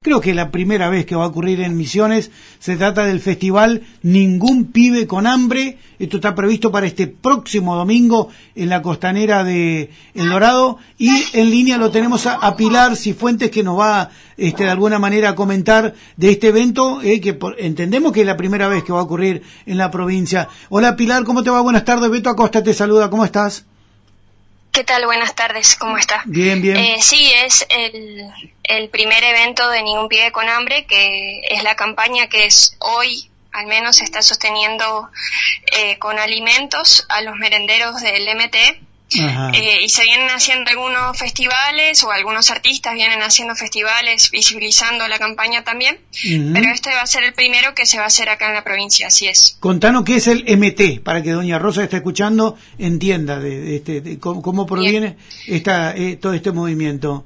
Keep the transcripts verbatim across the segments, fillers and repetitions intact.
creo que la primera vez que va a ocurrir en Misiones. Se trata del festival Ningún Pibe con Hambre. Esto está previsto para este próximo domingo en la costanera de El Dorado, y en línea lo tenemos a, a Pilar Cifuentes, que nos va este, de alguna manera a comentar de este evento, eh, que por, entendemos que es la primera vez que va a ocurrir en la provincia. Hola Pilar, ¿cómo te va? Buenas tardes, Beto Acosta te saluda, ¿cómo estás? ¿Qué tal? Buenas tardes, ¿cómo está? Bien, bien. Eh, sí, es el, el primer evento de Ningún Pibe con Hambre, que es la campaña que es hoy, al menos, se está sosteniendo eh, con alimentos a los merenderos del M T E. Eh, y se vienen haciendo algunos festivales, o algunos artistas vienen haciendo festivales visibilizando la campaña también, uh-huh. pero este va a ser el primero que se va a hacer acá en la provincia, así es. Contanos qué es el M T, para que doña Rosa que está escuchando entienda de, de este, de cómo, cómo proviene esta, eh, todo este movimiento.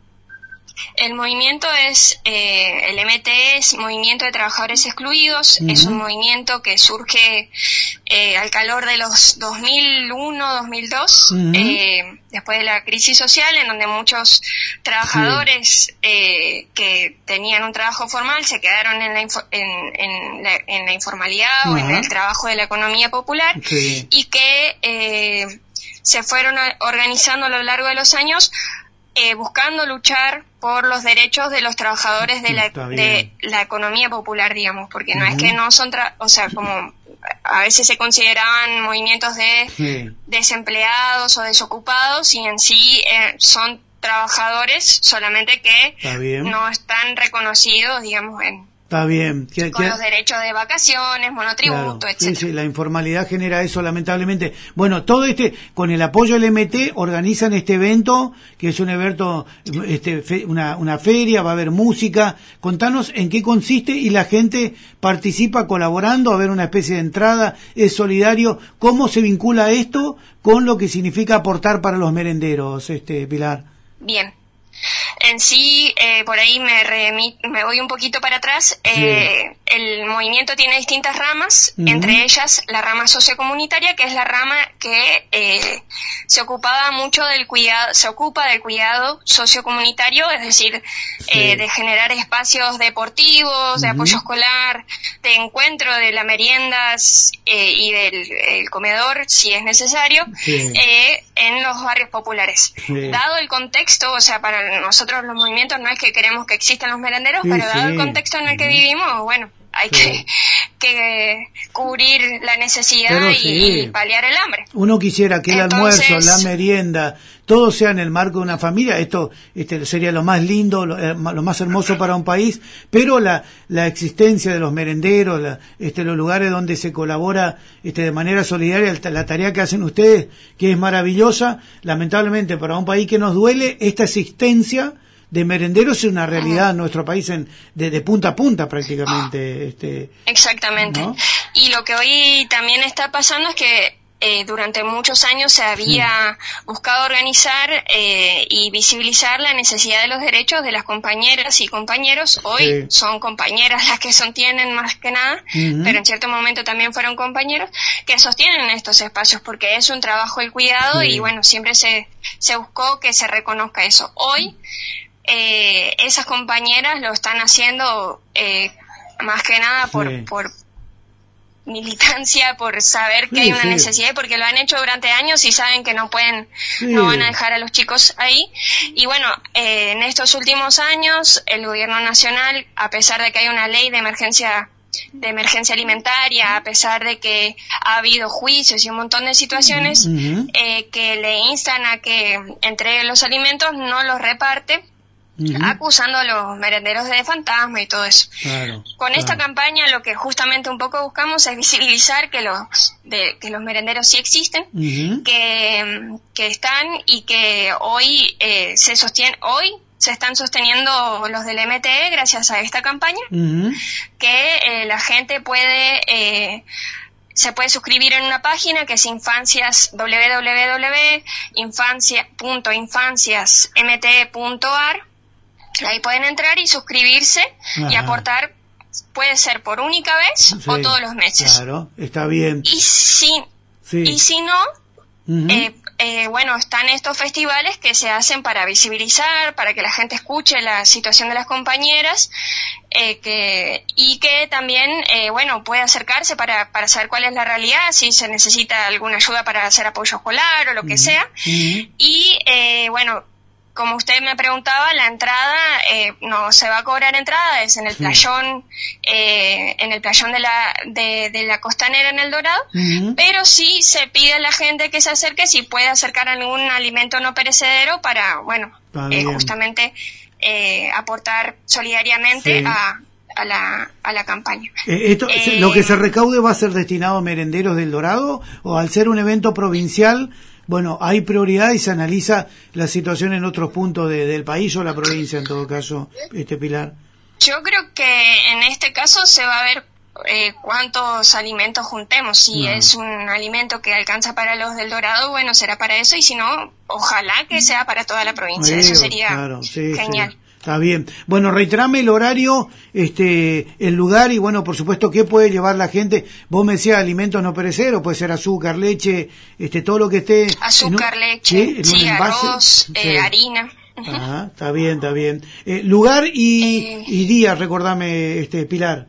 El movimiento es, eh, el M T E es Movimiento de Trabajadores Excluidos, uh-huh. es un movimiento que surge eh, al calor de los dos mil uno, dos mil dos, uh-huh. eh, después de la crisis social, en donde muchos trabajadores sí. eh, que tenían un trabajo formal se quedaron en la, info, en, en la, en la informalidad uh-huh. o en el trabajo de la economía popular, sí. y que eh, se fueron organizando a lo largo de los años, Eh, buscando luchar por los derechos de los trabajadores de la, de la economía popular, digamos, porque no uh-huh. es que no son, tra- o sea, como a veces se consideraban movimientos de sí. desempleados o desocupados, y en sí eh, son trabajadores, solamente que no están reconocidos, digamos, en Está bien. Que, con que... los derechos de vacaciones, monotributo, claro. etcétera. Sí, sí, la informalidad genera eso, lamentablemente. Bueno, todo este, con el apoyo del M T, organizan este evento, que es un evento, este, fe, una, una feria, va a haber música. Contanos en qué consiste, y la gente participa colaborando, va a haber una especie de entrada, es solidario. ¿Cómo se vincula esto con lo que significa aportar para los merenderos, este, Pilar? Bien. En sí, eh, por ahí me, remit, me voy un poquito para atrás. Eh, sí. El movimiento tiene distintas ramas, uh-huh. entre ellas la rama sociocomunitaria, que es la rama que eh, se ocupaba mucho del cuidado, se ocupa del cuidado sociocomunitario, es decir, sí. eh, de generar espacios deportivos, uh-huh. de apoyo escolar, de encuentro de las meriendas eh, y del el comedor, si es necesario, sí. eh, en los barrios populares. Sí. Dado el contexto, o sea, para nosotros los movimientos no es que queremos que existan los merenderos, sí, pero dado sí. el contexto en el que vivimos, bueno, hay sí. que, que cubrir la necesidad y, sí. y paliar el hambre. Uno quisiera que el Entonces, almuerzo, la merienda, todo sea en el marco de una familia. Esto este, sería lo más lindo, lo, lo más hermoso para un país, pero la, la existencia de los merenderos, la, este, los lugares donde se colabora este, de manera solidaria, la tarea que hacen ustedes, que es maravillosa, lamentablemente para un país que nos duele, esta existencia de merenderos es una realidad en nuestro país en, de, de punta a punta prácticamente. Este, Exactamente. ¿no? Y lo que hoy también está pasando es que eh, durante muchos años se había sí. buscado organizar eh, y visibilizar la necesidad de los derechos de las compañeras y compañeros. Hoy sí. son compañeras las que sostienen más que nada, uh-huh. pero en cierto momento también fueron compañeros que sostienen estos espacios, porque es un trabajo el cuidado sí. y bueno, siempre se, se buscó que se reconozca eso. Hoy Eh, esas compañeras lo están haciendo eh, más que nada por, sí. por militancia, por saber que sí, hay una sí. necesidad, porque lo han hecho durante años y saben que no pueden, sí. no van a dejar a los chicos ahí. Y bueno, eh, en estos últimos años el gobierno nacional, a pesar de que hay una ley de emergencia de emergencia alimentaria, a pesar de que ha habido juicios y un montón de situaciones uh-huh. eh, que le instan a que entregue los alimentos, no los reparte, Uh-huh. acusando a los merenderos de fantasma y todo eso. Claro, Con claro. esta campaña lo que justamente un poco buscamos es visibilizar que los de, que los merenderos sí existen, uh-huh. que, que están y que hoy eh, se sostienen, hoy se están sosteniendo los del M T E gracias a esta campaña, uh-huh. que eh, la gente puede eh, se puede suscribir en una página que es infancias doble u doble u doble u punto infancias m t e punto a r. Ahí pueden entrar y suscribirse Ajá. y aportar, puede ser por única vez sí, o todos los meses. Claro, está bien. Y si, sí. y si no, Uh-huh. eh, eh, bueno, están estos festivales que se hacen para visibilizar, para que la gente escuche la situación de las compañeras, eh, que, y que también, eh, bueno, puede acercarse para, para saber cuál es la realidad, si se necesita alguna ayuda para hacer apoyo escolar o lo que uh-huh. sea. Uh-huh. Y, eh, bueno, como usted me preguntaba, la entrada, eh, no se va a cobrar entrada, es en el sí. playón, eh, en el playón de la, de, de la Costanera en El Dorado, uh-huh. pero sí se pide a la gente que se acerque si puede acercar algún alimento no perecedero para, bueno, eh, justamente, eh, aportar solidariamente sí. a, a la, a la campaña. Eh, esto, eh, ¿Lo que se recaude va a ser destinado a merenderos del Dorado o al ser un evento provincial? Bueno, hay prioridad y se analiza la situación en otros puntos de, del país o la provincia, en todo caso, este Pilar. Yo creo que en este caso se va a ver eh, cuántos alimentos juntemos. Si no. es un alimento que alcanza para los del Dorado, bueno, será para eso, y si no, ojalá que sea para toda la provincia. Eso sería claro, sí, genial. Sí. Está bien. Bueno, reiterame el horario, este, el lugar y bueno, por supuesto, ¿qué puede llevar la gente? Vos me decías alimentos no perecederos, puede ser azúcar, leche, este, todo lo que esté... Azúcar, un, leche, sí, sí arroz, sí. Eh, harina. Ajá, está bien, está bien. Eh, lugar y, eh, y día, recordame, este, Pilar.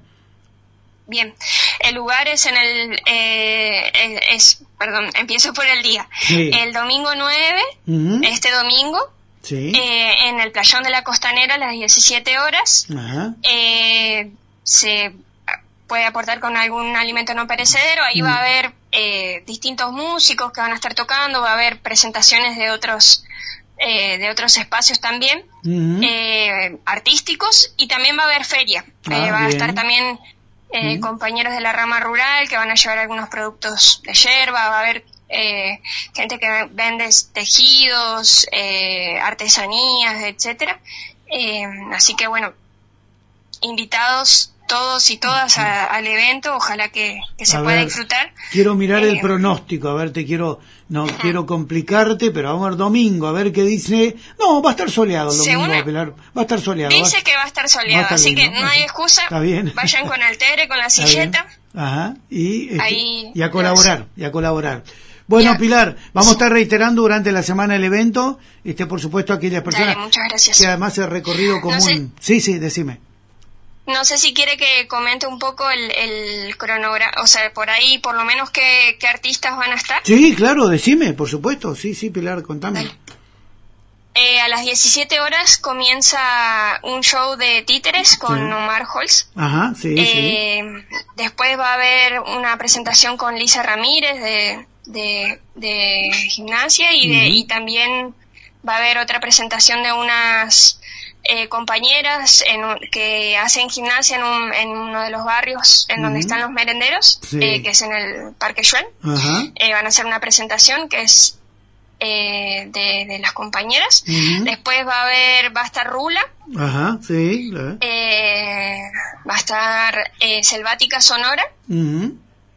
Bien, el lugar es en el, eh, es, perdón, empiezo por el día. Sí. El domingo nueve, uh-huh. este domingo, sí. eh, en el playón de la Costanera a las diecisiete horas. Ajá. Eh, se puede aportar con algún alimento no perecedero. Ahí uh-huh. va a haber eh, distintos músicos que van a estar tocando, va a haber presentaciones de otros eh, de otros espacios también, uh-huh. eh, artísticos, y también va a haber feria. Ah, eh, va bien. a estar también eh, uh-huh. compañeros de la rama rural que van a llevar algunos productos de yerba, va a haber Eh, gente que vende tejidos, eh, artesanías, etcétera. Eh, así que bueno, invitados todos y todas a, al evento, ojalá que, que se a pueda ver, disfrutar. Quiero mirar eh, el pronóstico, a ver, te quiero, no uh-huh. quiero complicarte, pero vamos a ver domingo, a ver qué dice. No, va a estar soleado el domingo, va a, pelar, va a estar soleado. Dice va, que va a estar soleado, a estar así bien, que ¿no? no hay excusa. Está bien. Vayan con Altere, con la silleta. Ajá, y, este, Ahí, y a colaborar, los... y a colaborar. Bueno, ya. Pilar, vamos a estar reiterando durante la semana el evento, este, por supuesto, aquellas personas Dale, muchas gracias. que además el recorrido común... No sé, sí, sí, decime. No sé si quiere que comente un poco el, el cronograma, o sea, por ahí, por lo menos, qué, qué artistas van a estar. Sí, claro, decime, por supuesto. Sí, sí, Pilar, contame. Eh, a las diecisiete horas comienza un show de títeres con sí. Omar Holz. Ajá, sí, eh, sí. Después va a haber una presentación con Lisa Ramírez de... de, de gimnasia y de uh-huh. y también va a haber otra presentación de unas eh, compañeras en un, que hacen gimnasia en, un, en uno de los barrios en uh-huh. donde están los merenderos, sí. eh, que es en el Parque Schwen. Uh-huh. Eh, van a hacer una presentación que es eh, de, de las compañeras. Uh-huh. Después va a haber, va a estar Rula. Ajá, sí. Eh, va a estar eh, Selvática Sonora. Uh-huh.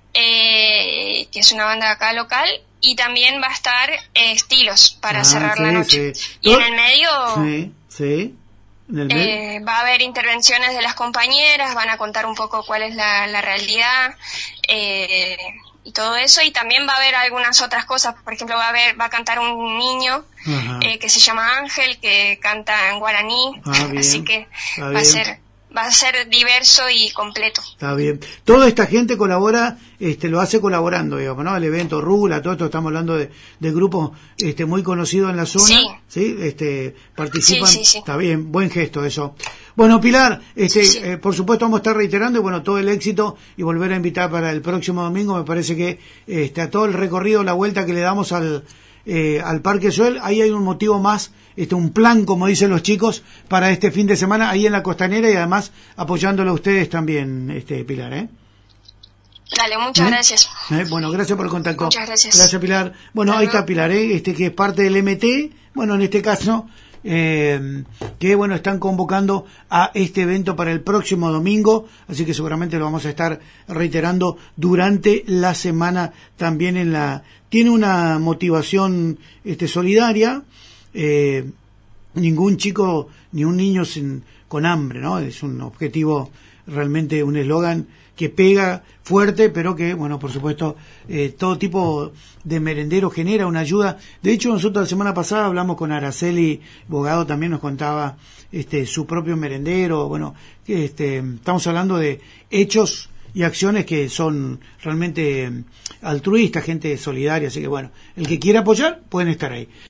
Eh, que es una banda acá local, y también va a estar eh, Estilos para ah, cerrar sí, la noche. Sí. Y en el medio, sí, sí. ¿En el medio? Eh, va a haber intervenciones de las compañeras, van a contar un poco cuál es la, la realidad eh, y todo eso, y también va a haber algunas otras cosas. Por ejemplo, va a haber, va a cantar un niño eh, que se llama Ángel, que canta en guaraní, ah, así que va bien. a ser va a ser diverso y completo. Está bien. Toda esta gente colabora, este, lo hace colaborando, digamos, ¿no? El evento Rula, todo esto, estamos hablando de, de grupos, este, muy conocidos en la zona, sí, ¿sí? Este, participan. Sí, sí, sí. Está bien, buen gesto eso. Bueno, Pilar, este, sí, sí. Eh, por supuesto vamos a estar reiterando y bueno, todo el éxito y volver a invitar para el próximo domingo. Me parece que, este, a todo el recorrido, la vuelta que le damos al, eh, al Parque Suel, ahí hay un motivo más, este, un plan, como dicen los chicos, para este fin de semana ahí en la Costanera, y además apoyándolo a ustedes también, este, Pilar, ¿eh? Dale, muchas ¿Eh? gracias. ¿Eh? Bueno, gracias por el contacto. Muchas gracias. Gracias, Pilar. Bueno, Hasta ahí luego. Está Pilar, ¿eh? Este, que es parte del M T, bueno, en este caso, eh, que bueno, están convocando a este evento para el próximo domingo, así que seguramente lo vamos a estar reiterando durante la semana también en la... Tiene una motivación, este, solidaria. Eh, ningún chico ni un niño sin, con hambre, ¿no? Es un objetivo, realmente un eslogan que pega fuerte, pero que, bueno, por supuesto, eh, todo tipo de merendero genera una ayuda. De hecho, nosotros la semana pasada hablamos con Araceli Bogado, también nos contaba este su propio merendero. Bueno, que este estamos hablando de hechos y acciones que son realmente altruistas, gente solidaria, así que bueno, el que quiera apoyar, pueden estar ahí.